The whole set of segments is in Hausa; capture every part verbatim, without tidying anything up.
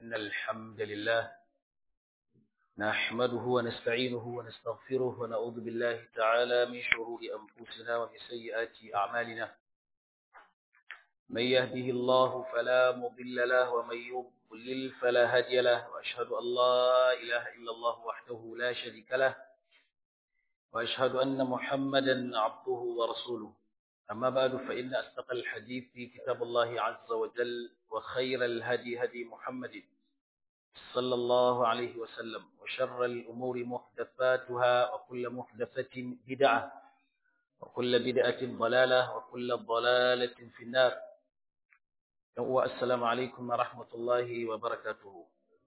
إن الحمد لله نحمده ونستعينه ونستغفره ونعوذ بالله تعالى من شرور أنفسنا ومن سيئات أعمالنا من يهده الله فلا مضل له ومن يضلل فلا هادي له وأشهد أن لا إله إلا الله وحده لا شريك له وأشهد أن محمدا عبده ورسوله أما بعد فإن أصدق الحديث في كتاب الله عز وجل وخير الهدي هدي محمد صلى الله عليه وسلم وشر الأمور محدثاتها وكل محدثة بدعة وكل بدعة ضلالة وكل ضلالة في النار. السلام عليكم ورحمة الله وبركاته.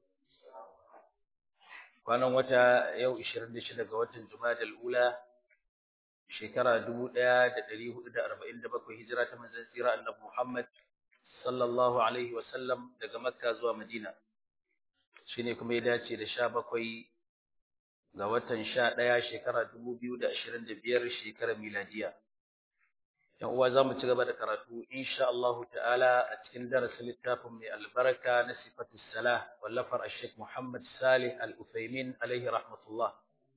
kwanan wata yau ishirin da shida ga watan Jumadal Ula shekara dubu ɗaya da ɗari hudu da arba'in da bakwai hijira ta manzon tsira annabi Muhammad sallallahu alaihi wa sallam daga Makka zuwa Madina, shine kuma ya dace da sha bakwai ga watan sha ɗaya shekara dubu biyu da ashirin da biyar shekarar miladiya. Yan uwa za mu ci gaba da karatu insha Allah ta'ala a cikin darasin littafin mai albarka na sifatus salah wallafar Sheikh Muhammad Salih Al-Uthaymin alaihi rahmatullah.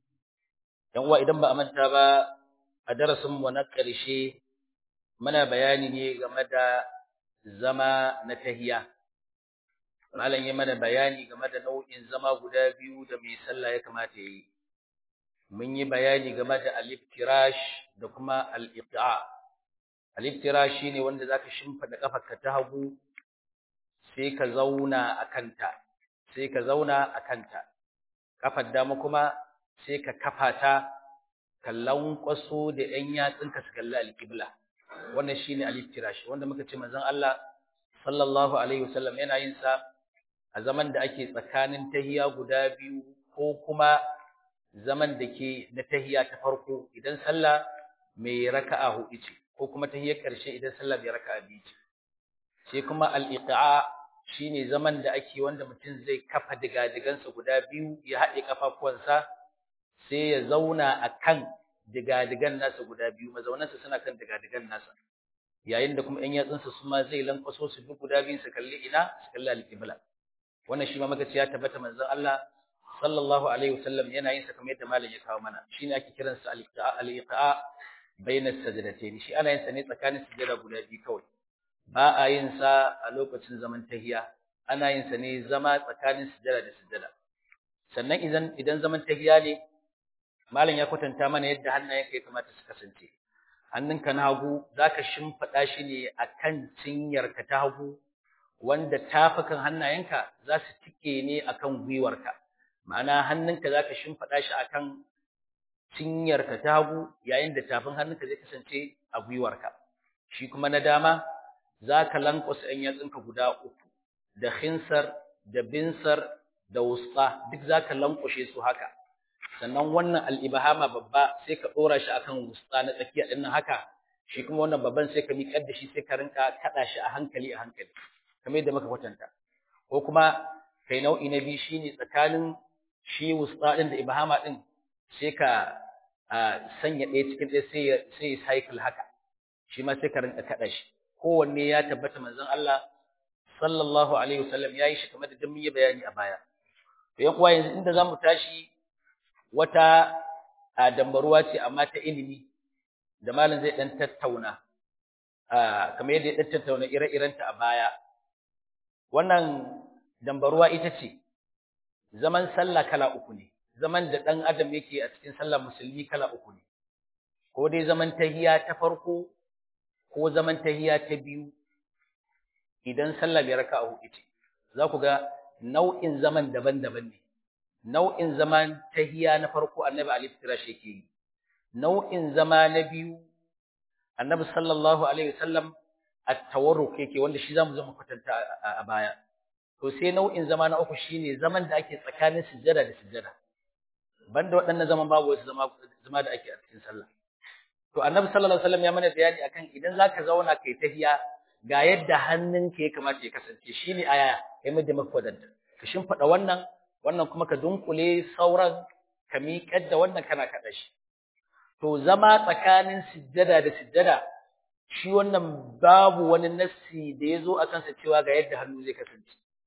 Yan uwa idan ba a manta ba a darasin mu na ƙarshe muna bayani ne game da zama na tahiyya. Malam ya mana bayani game da nau'in zama guda biyu da mai sallah ya kamata yi. Mun yi bayani game da al-iftirash da kuma al-iqa. Al-iftirash shine wanda zaka shimfida kafarka ta hagu sai ka zauna akanta, sai ka zauna akanta. Kafar dama kuma sai ka kafa ta kallon kwaso da ɗan yatsunka su kalli al-qibla. Wannan shine al-iftirash wanda muka ce manzon Allah sallallahu alaihi wasallam yana yin sa a zaman da ake tsakanin tahiya guda biyu ko kuma zaman da ke na tahiya ta farko idan sallah mai raka'a hudu ce ko kuma tahiyar ƙarshe idan sallah mai raka'a biyu ce. Sai kuma al-iqa shine zaman da ake wanda mutum zai kafa digadigansa guda biyu ya haɗe kafafuwansa sai ya zauna akan digadigan nasa guda biyu, mazaunansa suna kan digadigan nasa, yayin da kuma ɗan yatsunsa su ma zai lankwaso su duk guda biyun su kalli ina su kalli al-qibla. Wannan shi ma muka ce ya tabbata manzon Allah sallallahu alaihi wasallam yana yin sa kamar yadda malam ya kawo mana. Shine ake kiran sa al-iqa al-iqa bayna as-sajdatayn. Shi ana yin sa ne tsakanin sujada guda biyu kawai. Ba a yin sa a lokacin zaman tahiya. Ana yin sa ne zama tsakanin sujada da sujada. Sannan idan idan zaman tahiya ne malam ya kwatanta mana yadda hannayenka ya kamata su kasance. Hannunka na hagu zaka shimfida shi ne akan cinyarka ta hagu, wanda tafukan hannayenka za su tike ne akan gwiwarka. Ma'ana hannunka zaka shimfida shi akan cinyarka ta hagu yayin da tafin hannunka zai kasance a gwiwarka. Shi kuma na dama zaka lankwasa ɗan yatsunka guda uku da khinsar da binsar da wusta duk zaka lankwashe su haka. Sannan wannan al-ibhama babba sai ka dora shi akan wusta na tsakiya din nan haka. Shi kuma wannan babban sai ka miƙar da shi sai ka rinka kada shi a hankali a hankali kamar yadda muka kwatanta. Ko kuma kai nau'i na biyu shine tsakanin shi wusta din da ibhama din sai ka sanya ɗaya cikin ɗaya sai ya sai ya cycle haka. Shi ma sai ka rinka kada shi. Kowanne ya tabbata manzon Allah sallallahu alaihi wasallam yayi shi kamar da mun yi bayani a baya. To yan uwa yanzu inda zamu tashi wata dambaruwa ce amma ta ilimi da malam zai dan tattauna kamar yadda ya dan tattauna ire-irenta a baya. Wannan dambaruwa ita ce zaman sallah kala uku ne, zaman da dan adam yake a cikin sallah musulmi kala uku ne, ko dai zaman tahiyya ta farko ko zaman tahiyya ta biyu idan sallah bai raka'a hudu ce. Za ku ga nau'in zaman daban-daban ne. Nau'in zaman tahiyya na farko annabi al-iftirash yake yi. Nau'in zama na biyu annabi sallallahu alaihi wasallam at-tawarruk yake, wanda shi zamu zama kwatanta a baya. To sai nau'in zama na uku shine zaman da ake tsakanin sujjada da sujjada. Banda waɗannan zaman babu wasu zama zama da ake a cikin sallah. To annabi sallallahu alaihi wasallam ya mana bayani akan idan zaka zauna kai tahiyya ga yadda hannunka ya kamata ya kasance, shine aya kai mu da makwadanta. Ka shimfida wannan wannan kuma ka dunkule sauran ka miƙar da wannan kana kada shi. To zama tsakanin sujjada da sujjada shi wannan babu wani nassi da yazo akan sa cewa ga yadda hannu zai kasance.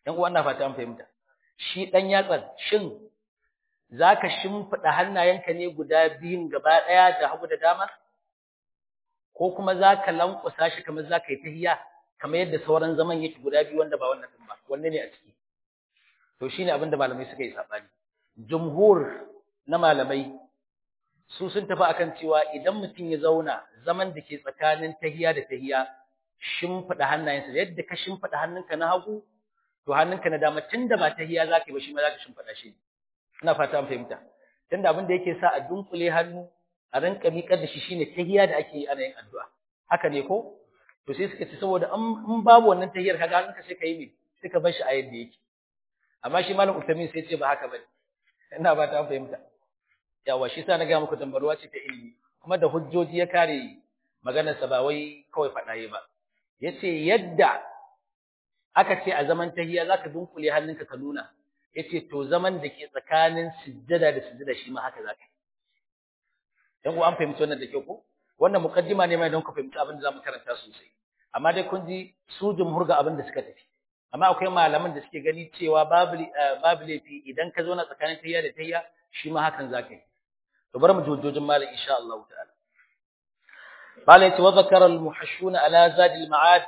ɗan uwa ina fata an fahimta shi dan yatsan shin zaka shimfida hannayenka ne guda biyun gaba daya da hagu da dama ko kuma zaka lankusa shi kamar zaka yi tahiyya kamar yadda sauran zaman yake guda biyu wanda ba wannan din ba wanne ne a ciki to shine abinda malamai suka yi sabani jumhur na malamai su sun tafi akan cewa idan mutum ya zauna zaman da ke tsakanin tahiyya da tahiyya shimfida hannayensa yadda ka shimfida hannunka na hagu to hannunka na dama tunda ba tahiyya zaka yi ba shi ma zaka shimfida shi ina fata an fahimta tunda abin da yake sa a dunkule hannu a rinka miƙar da shi shine tahiyya da ake yi ana yin addu'a haka ne ko to sai suka ce saboda in babu wannan tahiyyar kaga hannunka sai ka yi me sai ka bar shi a yadda yake amma shi malam Uthamin sai ce ba haka bane ina ba ta fahimta yawa shi sa na ga muku tambarwa ce ta ilimi kuma da hujjoji ya kare maganar sa ba wai kawai fadaye ba yace yadda aka ce a zaman tahiyya zaka dunkule hannunka ka nuna yace to zaman da ke tsakanin sujjada da sujjada shi ma haka zaka dan ku an fahimci wannan da kyau ko wannan muqaddima ne mai don ku fahimci abin da zamu karanta sosai amma dai kun ji su jumhur ga abin da suka tafi amma akwai malaman da suke gani cewa babu babu lafi idan ka zo na tsakanin tahiyya da tahiyya shi ma hakan zaka yi to bari mu ji hujjojin malam insha Allah ta'ala قال وذكر المحشون على زاد المعاد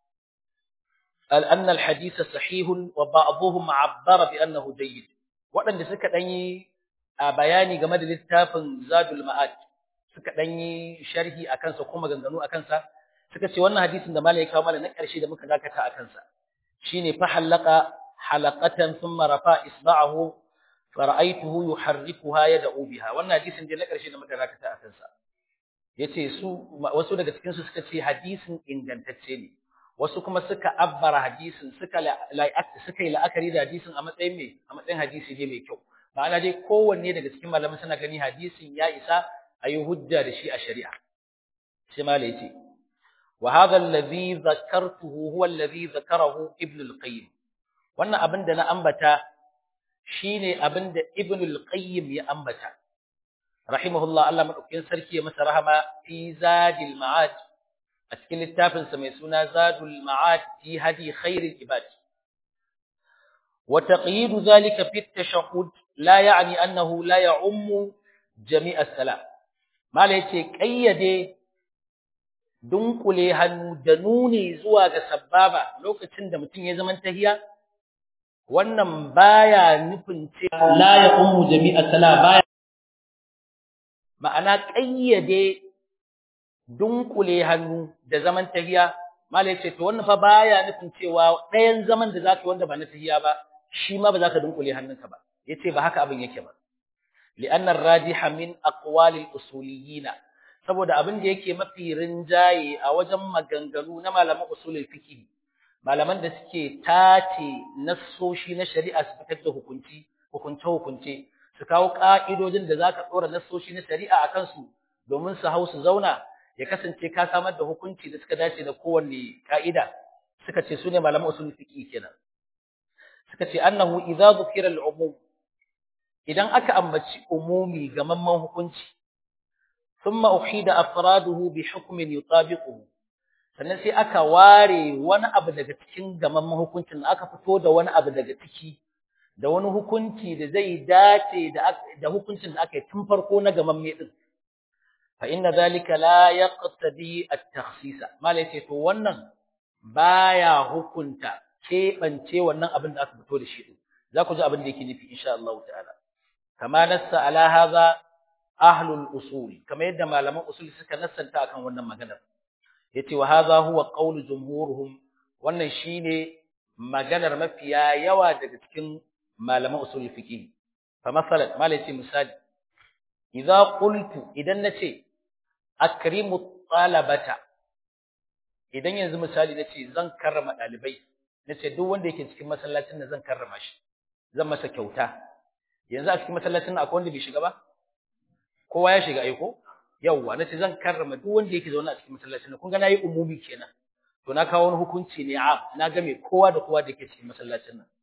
أن الحديث صحيح وبعضهم عبر بأنه جيد waɗanda suka danyi a bayani game da littafin Zadul Ma'ad suka danyi sharhi akan sa kuma ganganu akan sa suka ce wannan hadisin da malai kawo mana na ƙarshe da muka dakata akan sa shine fa halqa halaqatan thumma rafa isba'ahu fara'aytuhu yuharrikuha yad'u biha wannan hadisin da na ƙarshe da muka dakata akan sa yace su wasu daga cikin su suka ce hadisin ingantacce ne wasu kuma suka abbara hadisin suka suka yi la'akari da hadisin a matsayin me a matsayin hadisi ne mai kyau ma'ana dai kowanne daga cikin malaman suna gani hadisin ya isa ayi hujja da shi a shari'a sai malai yace wa hadha alladhi dhakartuhu huwa alladhi dhakarahu ibn al-qayyim wannan abin da na ambata shine abin da ibn al-qayyim ya ambata rahimahullah Allah madaukakin sarki ya masa rahama fi zadil ma'ad a cikin littafin sa mai suna zadul ma'ad fi hadi khairil ibad wa taqyid zalika fi at-tashahhud la ya'ni annahu la ya'ummu jami' as-salam mala yace kayyade dunkule hannu da nuni zuwa ga sababa lokacin da mutum ya zaman tahiya wannan baya nufin cewa la ya'ummu jami' as-salam baya ma'ana ƙayyade dunkule hannu da zaman tahiya malai ce to wannan fa baya nufin cewa ɗayan zaman da zaka wanda ba na tahiya ba shi ma ba zaka dunkule hannunka ba yace ba haka abin yake ba li'anna ar-rajiha min aqwali al-usuliyyin saboda abin da yake mafi rinjaye a wajen maganganu na malaman usulul fiqh malaman da suke tace nassoshi na shari'a su fitar da hukunci hukunce hukunce su kawo ka'idojin da zaka dora nassoshi na shari'a akan su domin su hau su zauna ya kasance ka samar da hukunci da suka dace da kowanne ka'ida suka ce sune malaman usul fiqh kenan suka ce annahu idza dhukira al-umum idan aka ambaci umumi gamamman hukunci thumma uhida afraduhu bi hukmin yutabiquhu sannan sai aka ware wani abu daga cikin gamamman hukuncin aka fito da wani abu daga ciki da wani hukunci da zai dace da da hukuncin da aka yi tun farko na gamamme din fa inna zalika la yaqtadi at-takhsis malai ce to wannan baya hukunta keɓance wannan abin da aka fito da shi din za ku ji abin da yake nufi insha Allah ta'ala kama nassa ala hadha ahlul usul kama yadda malaman usul suka nassanta akan wannan maganar yace wa hadha huwa qawlu jumhuruhum wannan shine maganar mafiya yawa daga cikin malaman usul fiqh fa masalan malai ce misali idza qultu idan nace akrimu talabata idan yanzu misali nace zan karrama dalibai nace duk wanda yake cikin masallacin nan zan karrama shi zan masa kyauta yanzu a cikin masallacin akwai wanda bai shiga ba kowa ya shiga aiko yawa nace zan karrama duk wanda yake zaune a cikin masallacin nan kun ga nayi umumi kenan to na kawo wani hukunci ne a na ga me kowa da kowa da yake cikin masallacin nan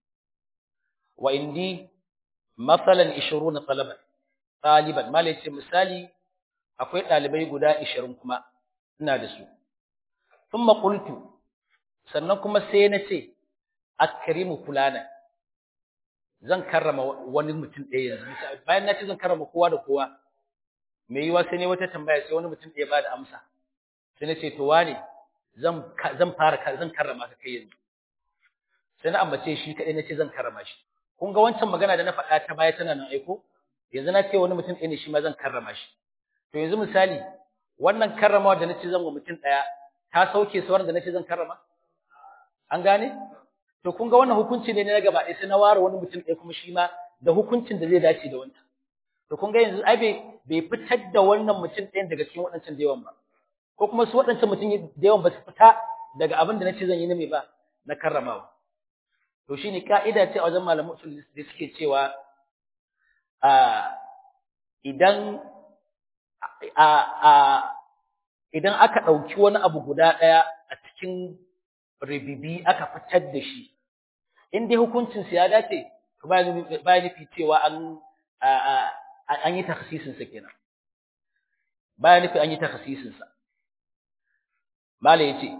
wa indi masalan ishruna talaban taliban malai ce misali akwai dalibai guda ishirin kuma ina da su thumma qultu sannan kuma sai na ce akrimu fulana zan karrama wani mutum ɗaya yanzu bayan na ce zan karrama kowa da kowa me yiwa sai ne wata tambaya sai wani mutum ɗaya ba da amsa sai na ce to wane zan zan fara zan karrama ka kai yanzu sai na ambace shi kadai na ce zan karrama shi kun ga wancan magana da na faɗa ta baya tana nan aiko yanzu na ce wani mutum ɗaya ne shi ma zan karrama shi to yanzu misali wannan karramawa da nace zan wa mutum ɗaya ta sauke sauran da nace zan karrama an gane to kun ga wannan hukunci ne na gaba ɗaya sai na ware wani mutum ɗaya kuma shi ma da hukuncin da zai dace da wancan to kun ga yanzu ai bai bai fitar da wannan mutum ɗayan daga cikin waɗancan da yawan ba ko kuma su waɗancan mutum da yawan ba su fita daga abin da nace zan yi na me ba na karramawa to shine ka'ida ce a wajen malamu usul da suke cewa a idan a a idan aka dauki wani abu guda daya a cikin ribibi aka fitar da shi in dai hukuncin sa ya dace to ba ba nufi cewa an an yi takhsisin sa kenan ba nufi an yi takhsisin sa mala yace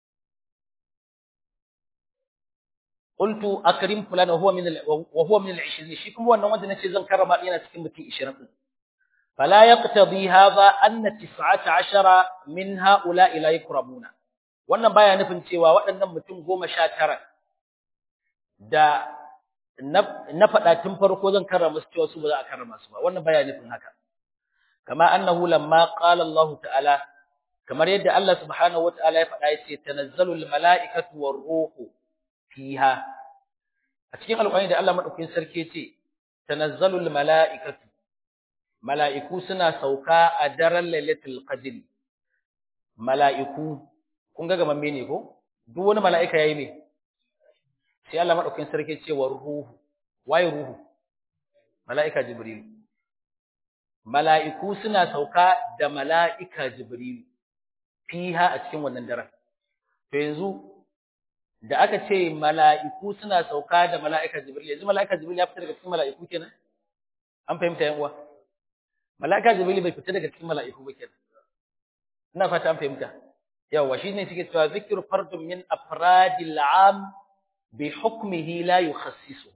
qultu akrim fulana huwa min wa huwa min al-ishrin shi kuma wannan wanda nace zan karama yana cikin mutum ishirin din fala yaqtadi hadha anna tis'ata 'ashara min ha'ula'i la yakramuna wannan baya nufin cewa waɗannan mutum goma sha tara da na faɗa tun farko zan karama su cewa su ba za a karama su ba wannan baya nufin haka kama annahu lamma qala Allah ta'ala kamar yadda Allah subhanahu wa ta'ala ya faɗa yace tanazzalu al-mala'ikatu war-ruhu fiha a cikin alƙur'ani da Allah madaukakin sarki yace tanazzalul mala'ikatu mala'iku suna sauka a daren lailatul qadr mala'iku kun ga gaman mene ko duk wani mala'ika yayi me sai Allah madaukakin sarki yace wa ruhu waye ruhu mala'ika jibril mala'iku suna sauka da mala'ika jibril fiha a cikin wannan daren to yanzu da aka ce mala'iku suna sauka da mala'ika Jibril yanzu mala'ika Jibril ya fita daga cikin mala'iku kenan an fahimta yan uwa mala'ika Jibril bai fita daga cikin mala'iku ba kenan ina fata an fahimta yawa shine suke cewa zikru fardun min afradil am bi hukmihi la yukhassisu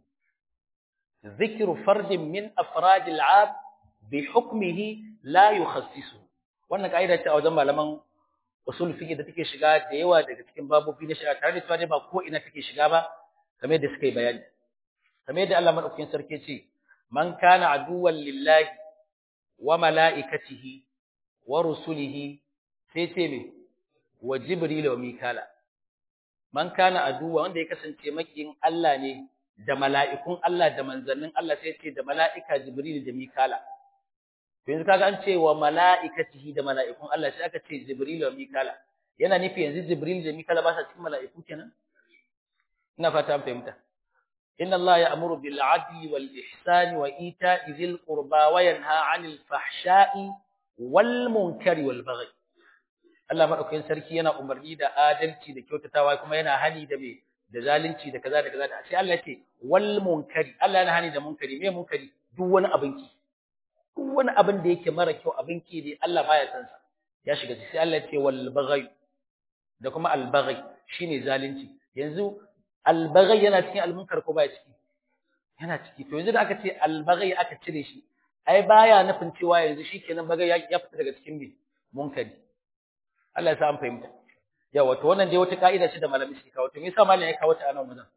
zikru fardin min afradil am bi hukmihi la yukhassisu wannan kaida ce a wajen malaman usul fiqh da take shiga da yawa daga cikin babobi na shari'a tare da cewa ba ko ina take shiga ba kamar yadda suka yi bayani kamar yadda Allah madaukakin sarki ce man kana aduwwan lillahi wa malaikatihi wa rusulihi sai ce me wa jibril wa mikala man kana aduwa wanda ya kasance makiyin Allah ne da mala'ikun Allah da manzannin Allah sai ce da mala'ika jibril da mikala yanzu kaga an ce wa mala'ikatihi da mala'ikun Allah sai aka ce Jibril wa Mikala yana nufi yanzu Jibril da Mikala ba sa cikin mala'iku kenan ina fata an fahimta inna Allah ya'muru bil 'adli wal ihsani wa ita'i dhil qurba wa yanha 'anil fahsha'i wal munkari wal baghi Allah madaukakin sarki yana umarni da adalci da kyautatawa kuma yana hani da me da zalunci da kaza da kaza sai Allah ya ce wal munkari Allah yana hani da munkari me munkari duk wani abinki duk wani abin da yake mara kyau abin ki dai Allah baya san sa ya shiga sai Allah ya ce wal baghi da kuma al baghi shine zalunci yanzu al baghi yana cikin al munkar ko baya ciki yana ciki to yanzu da aka ce al baghi aka cire shi ai baya nufin cewa yanzu shikenan baghi ya fita daga cikin bi munkari Allah ya sa an fahimta yawa to wannan dai wata kaida ce da malami suke kawo to me yasa malami ya kawo ta anan wajen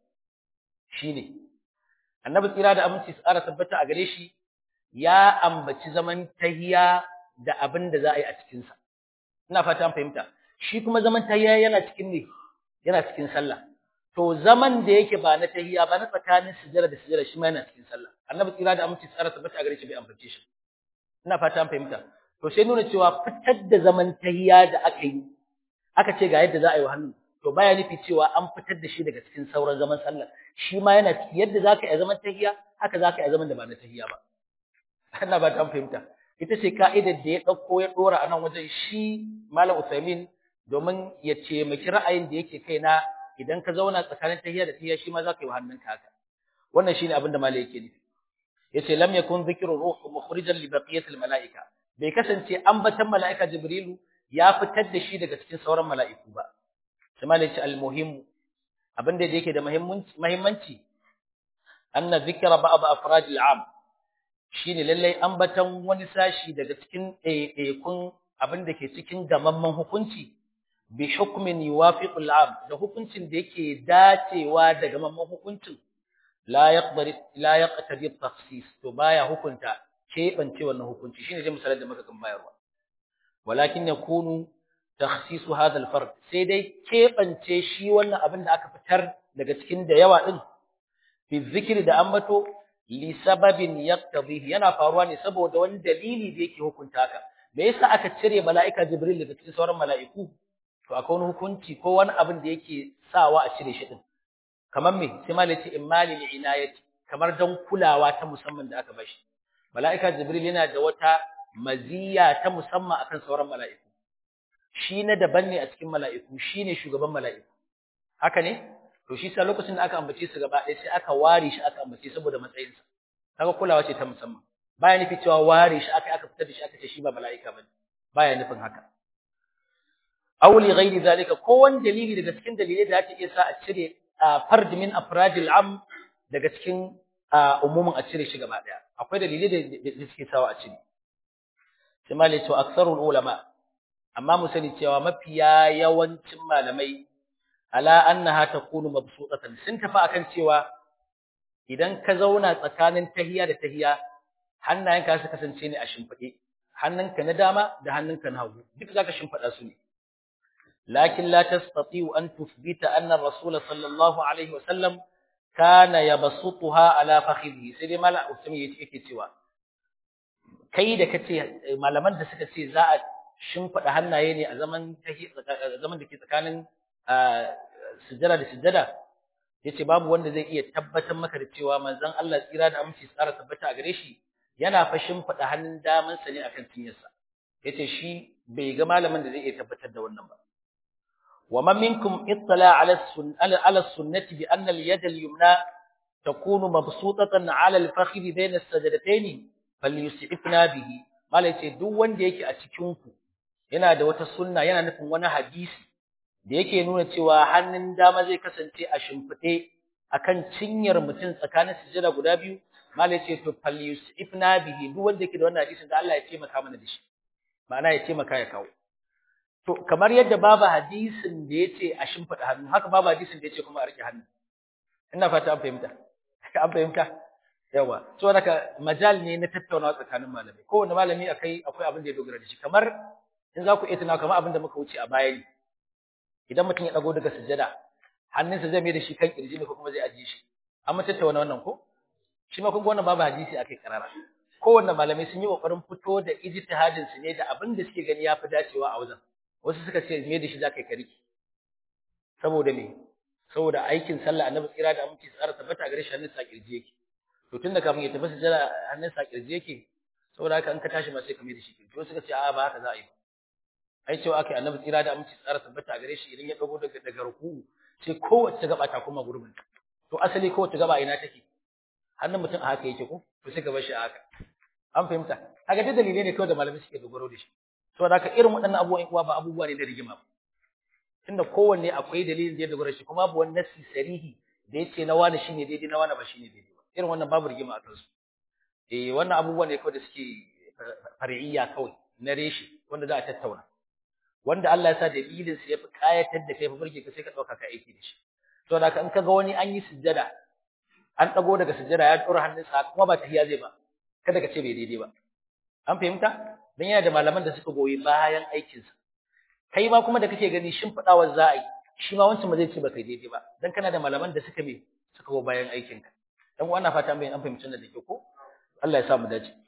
shine annabi tsira da aminci tsara tabbata a gare shi ya ambaci zaman tahiya da abin da za a yi a cikinsa. Ina fata an fahimta. Shi kuma zaman tahiya yana cikin ne, yana cikin sallah. To zaman da yake ba na tahiya ba na tsakanin sujjada da sujjada shi ma yana cikin sallah. Annabi tsira da aminci tsara tabbata a gare shi bai ambace shi. Ina fata an fahimta. To sai nuna cewa fitar da zaman tahiya da aka yi, aka ce ga yadda za a yi wa hannu. To baya nufi cewa an fitar da shi daga cikin sauran zaman sallah. Shi ma yana ciki yadda za ka yi zaman tahiya, haka za ka yi zaman da ba na tahiya ba. Allah ba ta fahimta ita ce ka'idar da ya dauko ya dora anan wajen shi Malam Usaimin domin ya ce miki ra'ayin da yake kaina idan ka zauna tsakanin tahiyya da tahiyya shi ma zaka yi hannunka haka wannan shine abin da Malam yake nufi yace lam yakun dhikru ruh mukhrijan li baqiyati al malaika bai kasance ambatan malaika Jibrilu ya fitar da shi daga cikin sauran mala'iku ba sai Malam yace al muhim abin da yake da muhimmanci muhimmanci anna dhikra ba'd afrad al-'am shine lallai ambatan wani sashi daga cikin ɗaiɗaikun abin da ke cikin gamamman hukunci bi hukmin yuwafiqu al-'am da hukuncin da yake dacewa da gamamman hukuncin la yaqdar la yaqtadi at-takhsis to baya hukunta keɓance wannan hukunci shine dai misalan da muka kan bayarwa walakin yakunu takhsisu hadha al-fard sai dai keɓance shi wannan abin da aka fitar daga cikin da yawa din fi zikri da ambato li sababin yaqtadihi yana faruwa ne saboda wani dalili da yake hukunta haka me yasa aka cire mala'ika jibril daga cikin sauran mala'iku to akwai wani hukunci ko wani abin da yake sawa a cire shi din kamar me sai malai ce imali li inayati kamar dan kulawa ta musamman da aka bashi mala'ika jibril yana da wata maziya ta musamman akan sauran mala'iku shi na daban ne a cikin mala'iku shine shugaban mala'iku haka ne to shi sa lokacin da aka ambace su gaba ɗaya sai aka ware shi aka ambace saboda matsayinsa kaga kulawa ce ta musamman baya nufi cewa ware shi aka aka fitar da shi aka ce shi ba mala'ika bane baya nufin haka aw li ghairi zalika ko wani dalili daga cikin dalilai da ake iya sa a cire fard min afradil am daga cikin umumin a cire shi gaba ɗaya akwai dalilai da suke sawa a cire sai malai to aksarul ulama amma mu sani cewa mafiya yawancin malamai ala annaha takunu mabsuqatan sun tafi akan cewa idan ka zauna tsakanin tahiya da tahiya hannayenka su kasance ne a shimfide hannunka na dama da hannunka na hagu duk zaka shimfida su ne lakin la tastati'u an tuthbita anna ar-rasul sallallahu alaihi wasallam kana yabsutuha ala fakhidhi sai dai mala usmi yace yake cewa kai da kace malaman da suka ce za a shimfida hannaye ne a zaman tahiya zaman da ke tsakanin sujjada da sujjada yace babu wanda zai iya tabbatar maka da cewa manzon Allah tsira da aminci tsara tabbata a gare shi yana fashin fada hannun daman sa ne akan cinyarsa yace shi bai ga malamin da zai iya tabbatar da wannan ba wa man minkum ittala ala sunnati ala sunnati bi anna al-yad al-yumna takunu mabsutatan ala al-fakhri bayna as-sajdatayn falyus'ifna bihi malai ce duk wanda yake a cikin ku yana da wata sunna yana nufin wani hadisi da yake nuna cewa hannun dama zai kasance a shimfide akan cinyar mutum tsakanin sujada guda biyu malai ce to falyus'ifna bihi duk wanda yake da wannan hadisin da Allah ya taimaka mana da shi ma'ana ya taimaka ya kawo to kamar yadda babu hadisin da yace a shimfida hannu haka babu hadisin da yace kuma a rike hannu ina fata an fahimta an fahimta yawa so haka majal ne na tattaunawa tsakanin malamai kowanne malami akai akwai abin da ya dogara da shi kamar in za ku iya tunawa kamar abin da muka wuce a baya ne idan mutum ya dago daga sujjada hannunsa zai mai da shi kan kirji ne ko kuma zai ajiye shi amma tattauna wannan ko shi ma kun ga wannan babu hadisi akai karara kowanne malamai sun yi kokarin fito da ijtihadin su ne da abin da suke gani yafi dacewa a wajen wasu suka ce mai da shi zakai kariki saboda me saboda aikin sallah annabi tsira da aminci tsara tabbata gare shi hannunsa kirji yake to tunda kafin ya tafi sujjada hannunsa kirji yake saboda haka in ka tashi ma sai ka mai da shi kirji wasu suka ce a'a ba haka za a yi ba ai cewa akai annabi tsira da aminci tsara tabbata a gare shi idan ya dago daga daga ruku sai kowace gaba ta kuma gurbin to asali kowace gaba ina take hannun mutum a haka yake ko to sai ka bar shi a haka an fahimta kaga duk dalilai ne kawai da malamai suke dogaro da shi saboda haka irin waɗannan abubuwan uwa ba abubuwa ne na rigima tunda kowanne akwai dalilin da ya dogara shi kuma babu wani nasi sarihi da yace na wani shine daidai na wani ba shine daidai ba irin wannan babu rigima a kansu eh wannan abubuwa ne kawai da suke far'iyya kawai na reshi wanda za a tattauna wanda Allah ya sa dalilin sa yafi kayatar da kai fa burge ka sai ka dauka ka aiki da shi to da in kaga wani an yi sujjada an dago daga sujjada ya dora hannunsa kuma ba tahiya zai ba kada ka ce bai daidai ba an fahimta dan yana da malaman da suka goyi bayan aikin sa kai ma kuma da kake gani shin fadawar za a yi shi ma wancan ba zai ce ba kai daidai ba dan kana da malaman da suka me suka go bayan aikin ka dan wannan fata an bayyana an fahimci da ke ko Allah ya sa mu dace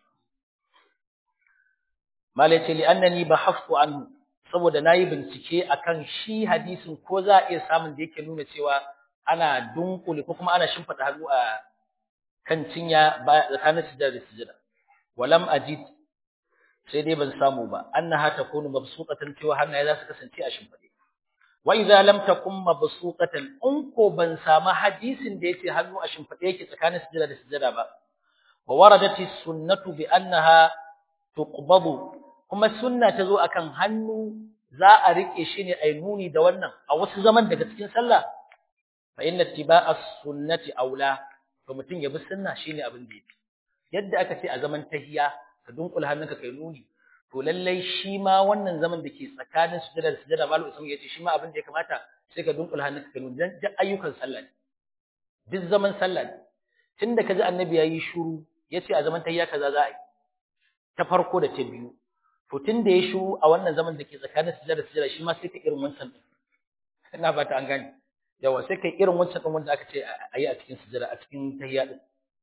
malai ce li annani bahaftu anhu saboda nayi bincike akan shi hadisin ko za a iya samun da yake nuna cewa ana dunkule ko kuma ana shimfida hannu a kan cinya tsakanin sujada da sujada walam ajid sai dai ban samu ba annaha takunu mabsuqatan cewa hannaye za su kasance a shimfide wa idza lam takun mabsuqatan in ko ban samu hadisin da yake hannu a shimfide yake tsakanin sujada da sujada ba wa waradati sunnatu bi annaha tuqbadu kuma sunna ta zo akan hannu za a rike shi ne ai nuni da wannan a wasu zaman daga cikin sallah fa inna ittiba'a sunnati aula, to mutum ya bi sunna shine abin da yake. Yadda aka ce a zaman tahiyya ka dunkula hannunka kai nuni, to lallai shi ma wannan zaman da ke tsakanin sujada da sujada malu ismu yace shi ma abin da ya kamata sai ka dunkula hannunka kai nuni, dan duk ayyukan sallah ne, duk zaman sallah ne. Tunda kaji annabi yayi shiru yace a zaman tahiyya kaza za a yi ta farko da ta biyu, to tunda ya shiru a wannan zaman da ke tsakanin sujada da sujada shi ma sai ka irin wancan din. Ina fata an gane. Yawa sai kai irin wancan din wanda aka ce a yi a cikin sujada a cikin tahiyya din.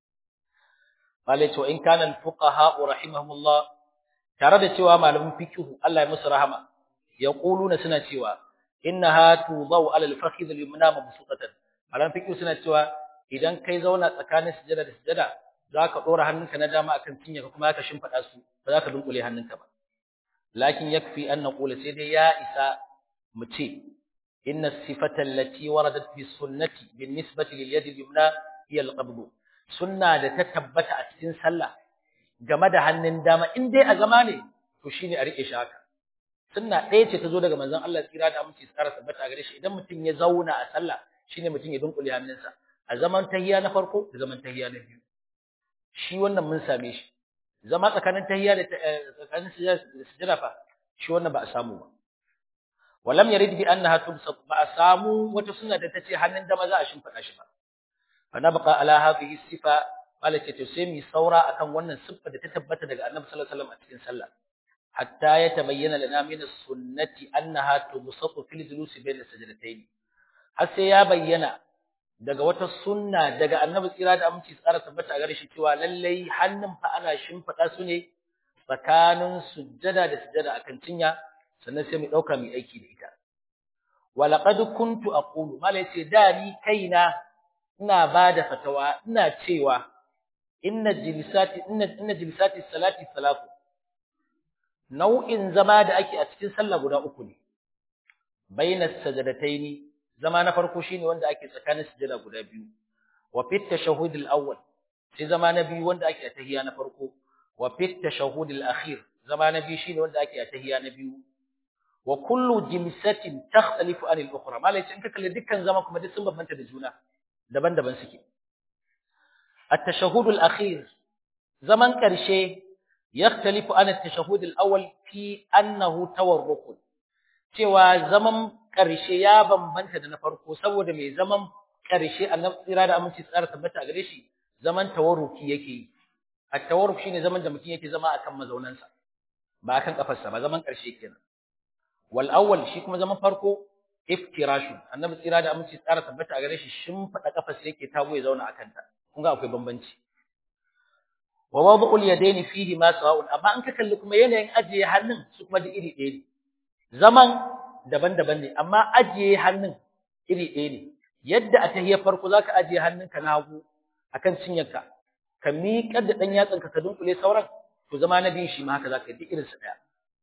Malai to in kana al-fuqaha rahimahumullah, tare da cewa malamin fiqh Allah ya musu rahama yaquluna suna cewa innaha tudau ala al-fakhidh al-yumna mabsutatan. Malamin fiqh suna cewa idan kai zauna tsakanin sujada da sujada zaka dora hannunka na dama akan cinyarka kuma zaka shimfida su, ba zaka dunkule hannunka ba. Lakin yakfi an naqula sai dai ya isa mu ce inna as-sifata allati waradat fi sunnati bin nisbati lil yadi al-yumna hiya al-qabd. Sunna da ta tabbata a cikin sallah game da hannun dama in dai a zama ne to shine a rike shi haka. Sunna ɗaya ce ta zo daga manzon Allah tsira da aminci tsara tabbata a gare shi, idan mutum ya zauna a sallah shine mutum ya dunkule hannunsa a zaman tahiyya na farko da zaman tahiyya na biyu. Shi wannan mun same shi. Zama tsakanin tahiyya da tsakanin sujada fa shi wannan ba a samu ba. Walam yarid bi annaha tubsat, ba a samu wata sunna da tace hannun dama za a shimfida shi ba. فنبقى على هذه الصفة قالت تسمي ثورة أكن wannan siffa da ta tabbata daga Annabi sallallahu alaihi wasallam a cikin sallah hatta ya tabayyana lana min as-sunnati annaha tubsatu fil julus bayna sajdatayn, har sai ya bayyana daga wata sunna daga Annabi tsira da aminci tsara tabbata a gare shi cewa lallai hannun fa ana shimfida su ne tsakanin sujjada da sujjada akan cinya, sannan sai mu dauka mu aiki da ita. wa laqad kuntu aqulu mala yace da ni kaina ina bada fatawa ina cewa inna jilisati inna inna jilisati salati salatu, nau'in zama da ake a cikin sallah guda uku ne. Bainas sajadataini, zama na farko shine wanda ake tsakanin sujada guda biyu. Wa fit tashahhud al-awwal, sai zama na biyu wanda ake a tahiyya na farko. Wa fit tashahhud al-akhir, zama na biyu shine wanda ake a tahiyya na biyu. Wa kullu jilsatin takhtalifu an al-ukhra, malai in ka kalle dukkan zama kuma duk sun bambanta da juna, daban-daban suke. At-tashahhud al-akhir, zaman karshe yakhtalifu an at-tashahhud al-awwal fi annahu tawarruk, cewa zaman karshe ya bambanta da na farko saboda mai zaman karshe Annabi tsira da aminci tsara tabbata a gare shi zaman tawarruki yake yi. At-tawarruk shine zaman da mutum yake zama akan mazaunansa ba akan kafarsa ba, zaman karshe kenan. Wal awwal shi kuma zaman farko iftirashu, Annabi tsira da aminci tsara tabbata a gare shi shimfida kafarsa yake tago ya zauna akan ta. Kun ga akwai bambanci. Wa wad'ul yadaini fihi ma sawa'un, amma an ka kalli kuma yanayin ajiye hannun su kuma da iri ɗaya ne. Zaman daban-daban ne amma ajiye hannun iri ɗaya ne. Yadda a tahiyar farko zaka ajiye hannunka na hagu akan cinyarka, ka miƙar da dan yatsanka ka dunkule sauran, to zama na biyu shi ma haka zaka yi duk irin su daya.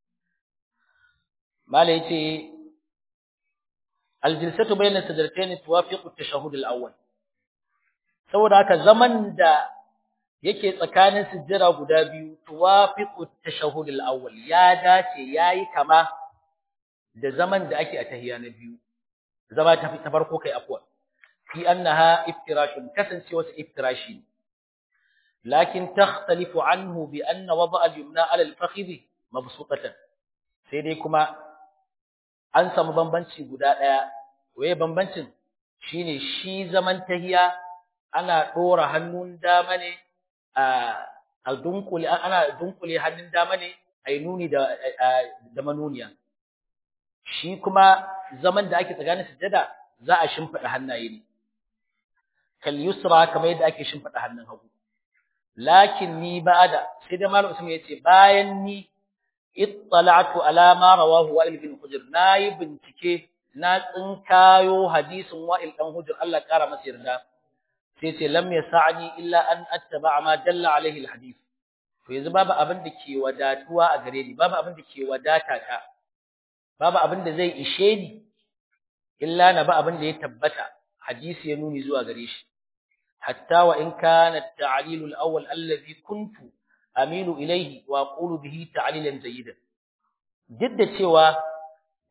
Mala yace al-jilsatu bayna sajdatayn tuwafiqu at-tashahhud al-awwal. Saboda haka zaman da yake tsakanin sujjada guda biyu tuwafiqu at-tashahhud al-awwal, ya dace yayi kama da zaman da ake a tahiyya na biyu. Zama ta ta farko kai afwa fi annaha iftirashun, kasance wasu iftirashi, lakin takhtalifu anhu bi anna wada' al-yumna 'ala al-fakhidh mabsutatan. Sai dai kuma an samu bambanci guda daya, waye bambancin shine shi zaman tahiyya ana dora hannun dama ne a dunkule, ana dunkule hannun dama ne ai nuni da da manuniya. Shi kuma zaman da ake tsakanin sujada za a shimfida hannaye ne kal yusra, kamar yadda ake shimfida hannun hagu. Lakin ni ba'da, sai da malam Usman yace bayan ni ittala'tu ala ma rawahu Wa'il bin Hujr, nayi bincike na tsinkayo hadisin Wa'il dan Hujr Allah kara masa yarda, sai ce lam yasa'ni illa an attaba'a ma dalla alaihi alhadith. To yanzu babu abin da ke wadatuwa a gare ni, babu abin da ke wadata ta, babu abin da zai ishe ni illa na ba abin da ya tabbata hadisi ya nuni zuwa gare shi. Hatta wa in kana at-ta'lil al-awwal alladhi kuntu amilu ilayhi wa aqulu bihi ta'lilan jayyidan, duk da cewa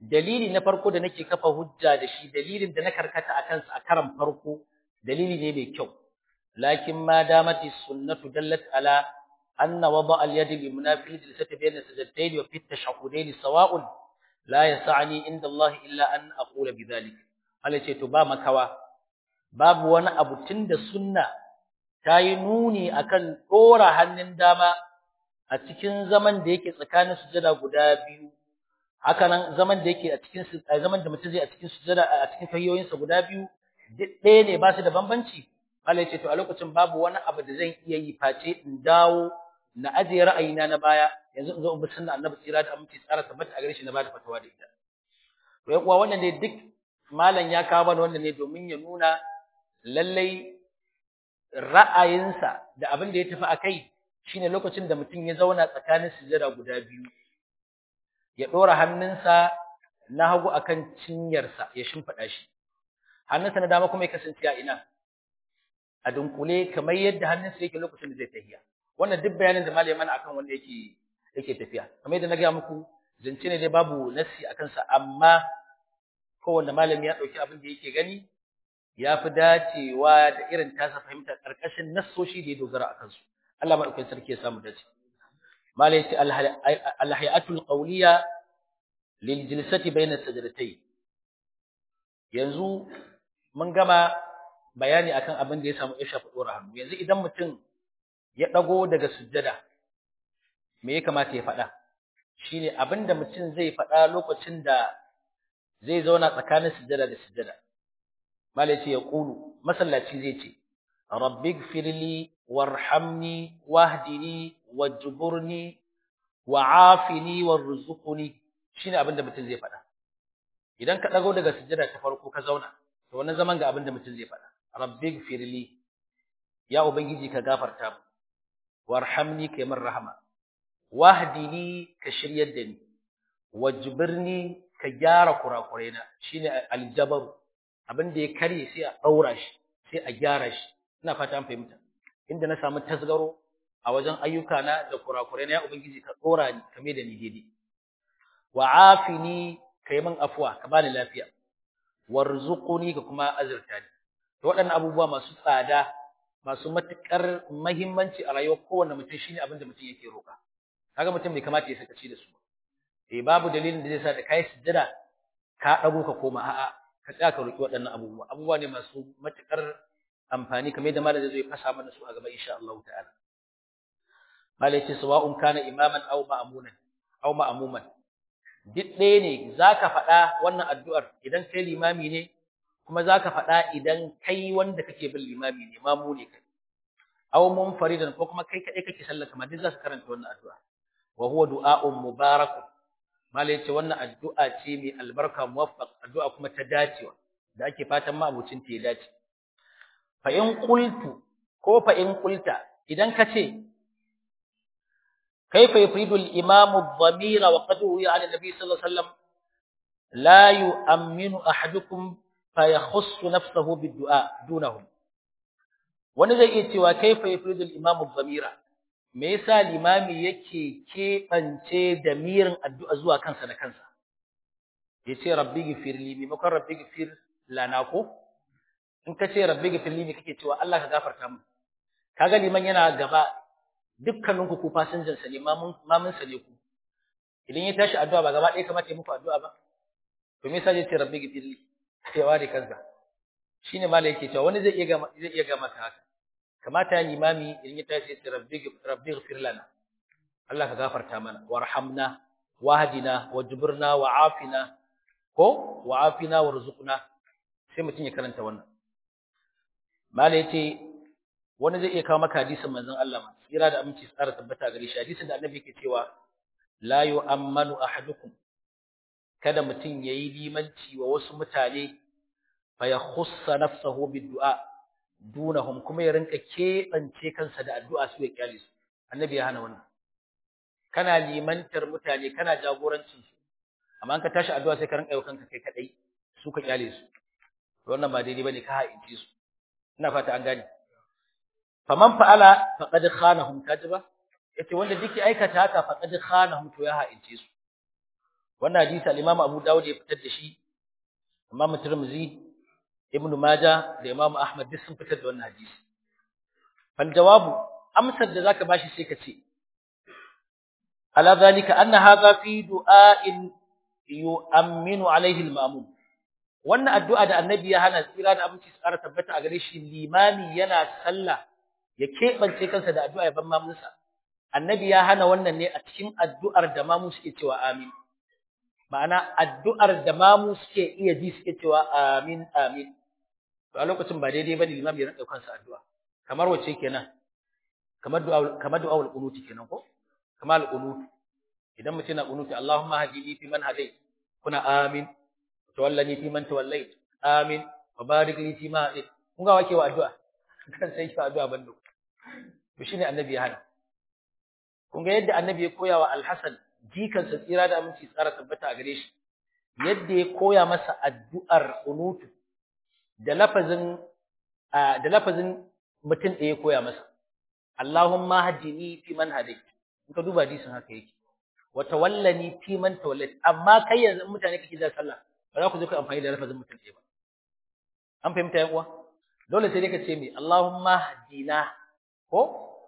dalili na farko da nake kafa hujja da shi dalilin da na karkata akan sa a karan farko dalili ne mai kyau lakin ma damati sunnatu dallat ala anna wada al-yad al-yumna fi jalsati bayna sajdatayn wa fi at-tashahhudayn sawa'un la yas'ani inda Allah illa an aqula bidhalik Allah ce to ba makawa babu wani abu tunda sunna tayi nuni akan dora hannun dama a cikin zaman da yake tsakanin sujada guda biyu haka nan zaman da yake a cikin zaman da mutum zai a cikin sujada a cikin tahiyoyinsa guda biyu ɗaya ne ba su da bambanci Allah ya ce to a lokacin babu wani abu da zan iya yi face in dawo na ajiye ra'ayina na baya yanzu in zo in bi sunna Annabi tsira da aminci tsara tabbata a gare shi na bada fatawa da ita to yan uwa wannan ne duk malam ya kawo mana wannan ne domin ya nuna lallai ra'ayinsa da abin da ya tafi akai shine lokacin da mutum ya zauna tsakanin sujada guda biyu ya dora hannunsa na hagu akan cinyarsa ya shimfida shi hannunsa na dama kuma ya kasance a ina a dunkule kamar yadda hannunsa yake lokacin da zai tahiya wannan duk bayanin da malami mana akan wanda yake yake tafiya kamar yadda na ga muku zance ne dai babu nassi akan sa amma kowanne malami ya dauki abin da yake gani ya fi dacewa da irin tasa fahimta karkashin nassoshi da ya dogara akan su Allah madaukakin sarki ya samu dace malai ce al-hayatul qawliya lil jilsati bayna sajdatayn yanzu mun gama bayani akan abin da ya samu ya shafi dora hannu yanzu idan mutum ya dago daga sujjada me ya kamata ya faɗa shine abinda mutum zai faɗa lokacin da zai zauna tsakanin sujjada da sujjada malai ce ya qulu masallaci zai ce rabbighfirli warhamni wahdini wajburni wa'afini warzuqni shine abinda mutum zai faɗa idan ka dago daga sujjada ta farko ka zauna to wannan zaman ga abinda mutum zai faɗa rabbighfirli ya ubangiji ka gafarta mu warhamni kai min rahama wahdini ka shiryar da ni wajbirni ka gyara kurakuraina shine aljabar abinda ya kare sai a daura shi sai a gyara shi ina fata an fahimta inda na samu tasgaro a wajen ayyuka na da kurakuraina ya ubangiji ka dora ni kame da ni daidai wa'afini kai min afwa ka bani lafiya warzuquni ka kuma azurta ni to waɗannan abubuwa masu tsada masu matukar muhimmanci a rayuwar kowanne mutum shine abin da mutum yake roka kaga mutum bai kamata ya sakaci da su eh babu dalilin da zai sa da kai sujjada ka dago ka koma a'a ka tsaya ka roki waɗannan abubuwa abubuwa ne masu matukar amfani kamar yadda malamin zai fasa mana su a gaba insha Allah ta'ala malai ce sawa'un kana imaman aw ma'munan aw ma'muman duk ɗaya ne zaka faɗa wannan addu'ar idan kai limami ne kuma zaka faɗa idan kai wanda kake bin limami ne mamu ne kai aw munfaridan ko kuma kai kadai kake sallar kamar duk zaka karanta wannan addu'a wa huwa du'a'un mubarak malai ce wannan addu'a ce mai albarka muwaffaq addu'a kuma ta dacewa da ake fatan ma abucin ta ya dace fa in qultu ko fa in qulta idan kace kaifa yufridu al-imamu adh-dhamira wa qad huwa 'ala an-nabi sallallahu alaihi wasallam la yu'minu ahadukum fa yakhussu nafsahu bid-du'a dunahum wani zai iya cewa kaifa yufridu al-imamu adh-dhamira me yasa limami yake kebance da mirin addu'a zuwa kansa da kansa yace rabbi ghfirli maimakon rabbi ghfir lana ko in kace rabbi ghfirli ne kake cewa Allah ka gafarta mu kaga liman yana gaba dukkaninku ku fasinjan sa ne mamun mamun sa ne ku idan ya tashi addu'a ba gaba ɗaya kamata ya muku addu'a ba to me yasa yace rabbi ghfirli sai ware kansa shine malai yake cewa wani zai iya ga zai iya ga maka haka kamata ya limami idan ya tashi yace rabbi rabbi ghfir lana Allah ka gafarta mana warhamna wahdina wajburna wa'afina ko wa'afina warzuqna sai mutun ya karanta wannan malai yace wani zai iya kawo maka hadisin manzon Allah ma tsira da aminci tsara tabbata gare shi hadisin da annabi yake cewa la yu'ammanu ahadukum kada mutun yayi limanci wa wasu mutane fa yakhussa nafsahu bid-du'a dunahum kuma ya rinka kebance kansa da addu'a su ya kyale su annabi ya hana wannan kana limantar mutane kana jagorancin su amma an ka tashi addu'a sai ka rinka yau kanka kai kadai su ka kyale su wannan ba daidai bane ka haince su ina fata an gane faman fa'ala faqad khanahum kajiba yace wanda duk aikata haka faqad khanahum to ya haince su wannan hadisi al-Imam Abu Dawud ya fitar da shi, Imam Tirmidhi, Ibn Majah da Imam Ahmad duk sun fitar da wannan hadisi. Fal jawabu amsar da zaka bashi sai ka ce ala zalika anna hadha fi du'a'in yu'minu alayhi al-ma'mum. Wannan addu'a da Annabi ya hana tsira da abinci tsara tabbata a gare shi, limami yana sallah ya kebance kansa da addu'a ya ban mamunsa. Annabi ya hana wannan ne a cikin addu'ar da mamu suke cewa amin. Ma'ana addu'ar da mamu suke iya ji suke cewa amin amin. To a lokacin ba daidai bane limami ya rinka kansa addu'a. Kamar wace kenan? Kamar du'a kamar du'aul qunut kenan ko? Kamar al-qunut. Idan mutum na qunuti Allahumma hadini fi man hadayt. Kuna amin. Tawallani fi man tawallayt. Amin. Wa barik li fi ma hadayt. Kun ga wake wa addu'a. Kan sai shi addu'a bando. To shine Annabi ya hana. Kun ga yadda Annabi ya koya wa Al-Hasan jikan sa tsira da aminci tsara tabbata a gare shi. Yadda ya koya masa addu'ar qunut da lafazin da lafazin mutum da ya koya masa. Allahumma hadini fi man hadayt. In ka duba hadisin haka yake. Wa tawallani fi man tawallayt. Amma kai yanzu mutane kake da sallah, ba za ku zo ku amfani da lafazin mutum ɗaya ba. An fahimta yan uwa? Dole sai dai ka ce me Allahumma hadina ko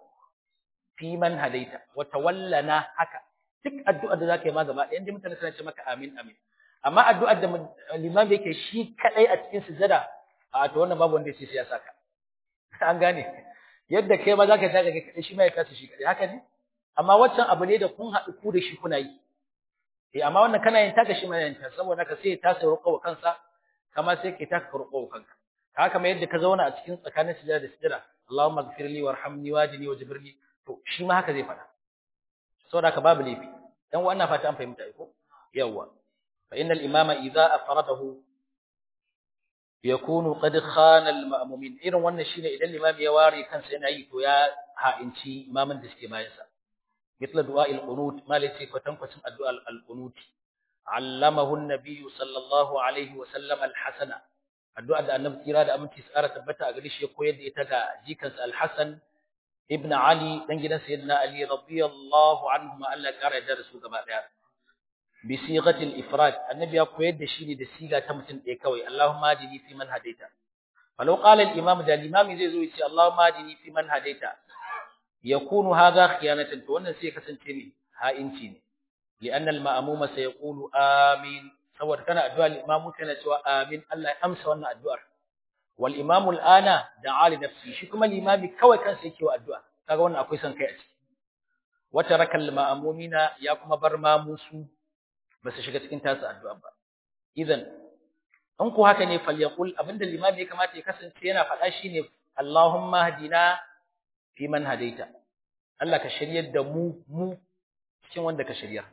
fi man hadaita wa tawallana haka. Duk addu'ar da zaka yi ma gaba ɗaya inda mutane suna ce maka amin amin. Amma addu'ar da limam yake shi kadai a cikin sujada, a to wannan babu wanda ya ce sai ya saka. An gane? Yadda kai ma zaka taga kai shi ma ya tashi shi kadai, haka ne? Amma waccan abu ne da kun haɗu ku da shi kuna yi. Eh amma wannan kana yin taka shi ma yin ta, saboda ka sai ya tasa roƙo kansa, kama sai kai taka roƙo kanka. Haka mai yadda ka zauna a cikin tsakanin sujada da sujada, Allahumma ighfirli warhamni wajini wajbirni, to shi ma haka zai faɗa. Saboda ka babu laifi. Dan wannan fata an fahimta ko? Yawwa. Fa innal imama idza afradahu yakunu qad khana al-ma'mumin. Irin wannan shine idan limami ya ware kansa yana yi to ya ha'inci imaman da suke bayan sa. Mithla du'a al-qunut, malati kwatankwacin addu'a al-qunut. Allamahu an-nabiy sallallahu alaihi wa sallam al-hasana. Addu'a da annabi tsira da aminci tsara tabbata a gare shi ya koyar da ita ga jikansa al-Hasan ibn Ali dan gidan sayyidina Ali radiyallahu anhu ma Allah ya kara da su gaba daya. Bi sighatil ifrad, annabi ya koyar da shi ne da siga ta mutum ɗaya kawai. Allahumma hadini fi man hadaita. Falau qala al-imam da limami zai zo ya ce Allahumma hadini fi man hadaita, yakunu hadha khiyanatan, to wannan sai kasance ne ha'inci ne. Li'anna al-ma'muma sayaqulu amin, saboda kana addu'a al-imamu kana cewa amin, Allah ya amsa wannan addu'ar. Wal imamu al-ana da'a li nafsi, shi kuma limami kawai kansa yake wa addu'a. Kaga wannan akwai son kai a ciki. Wa taraka al-ma'mumina, ya kuma bar mamusu ba su shiga cikin tasu addu'a ba. Idan an ku haka ne falyaqul, abinda limami ya kamata ya kasance yana faɗa shine Allahumma hadina fi man hadaita. Allah ka shiryar da mu mu cikin wanda ka shiryar.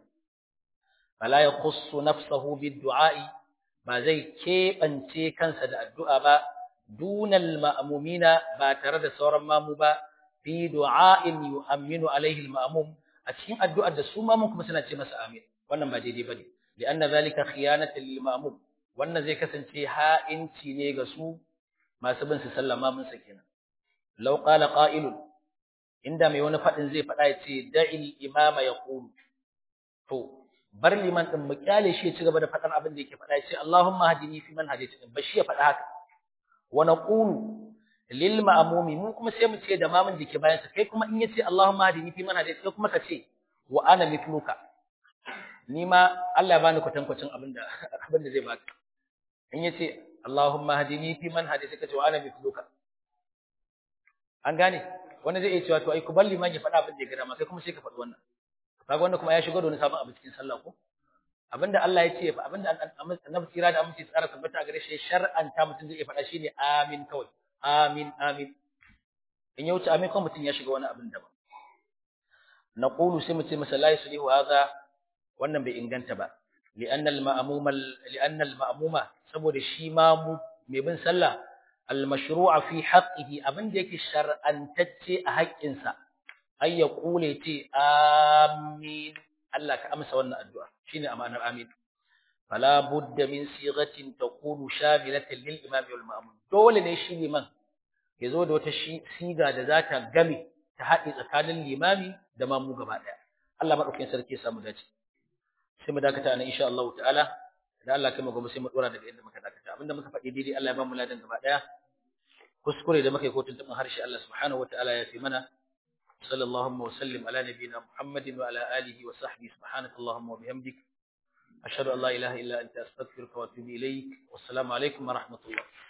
Fala yakhussu nafsahu bid-du'a'i, ba zai keɓance kansa da addu'a ba, dunal ma'mumina, ba tare da sauran mamu ba, fi du'a'in yu'minu alaihi al-ma'mum, a cikin addu'ar da su mamun kuma suna ce masa amin. Wannan ba daidai bane, li'anna zalika khiyanatan lil ma'mum, wannan zai kasance ha'inci ne ga su masu bin su sallama mun sa kenan. Law qala qa'ilun, inda mai wani fadin zai fada ya ce da'il imama yaqulu, to bar liman din mu kyale shi ya ci gaba da fadan abin da yake fada ya ce Allahumma hadini fi man hadaita, ba shi ya fada haka. Wa naqulu lil ma'mumi, mu kuma sai mu ce da mamun da ke bayan sa, kai kuma in yace Allahumma hadini fi man hadaita, kai kuma ka ce wa ana mithluka, ni ma Allah ya bani kwatankwacin abinda abinda zai baka. In yace Allahumma hadini fi man hadaita, kace wa ana mithluka. An gane? Wanda zai iya cewa to ai ku bar liman ya faɗa abin da ya gada ma, kai kuma sai ka faɗi wannan. Kaga wannan kuma ya shigo da wani sabon abu cikin sallah ko? Abinda Allah ya ce, abinda Annabi tsira da aminci tsara tabbata a gare shi shar'anta mutum zai iya faɗa shine amin kawai. Amin amin. In ya wuce amin kuma mutum ya shiga wani abin daban. Naqulu sai mu ce masa la yuslihu hadha, wannan bai inganta ba. Li'anna al-ma'muma li'anna al-ma'muma, saboda shi ma mu mai bin sallah al-mashru'a fi haqqihi, abin da yake shar'antacce a haƙƙinsa, ay ya kule ce amin, Allah ka amsa wannan addu'a, shine amanar amin. Fala budda min sighatin taqulu shamilatan lil imam wal ma'mum, dole ne shi liman ya zo da wata siga da za ta game ta haɗe tsakanin limami da mamu gaba ɗaya. Allah madaukakin sarki ya samu dace. sai mu dakata nan insha Allah ta'ala idan Allah kai mu gobe sai mu dora daga inda muka dakata abinda muka faɗi daidai Allah ya ba mu ladan gaba daya kuskure da muka yi ko tuntuɓin harshe Allah subhanahu wa ta'ala ya fi mana sallallahu wa sallim ala nabiyyina Muhammadin wa ala alihi wa sahbihi subhanakallahumma wa bihamdik ashhadu an la ilaha illa anta astaghfiruka wa atubu ilaik wassalamu alaikum wa rahmatullah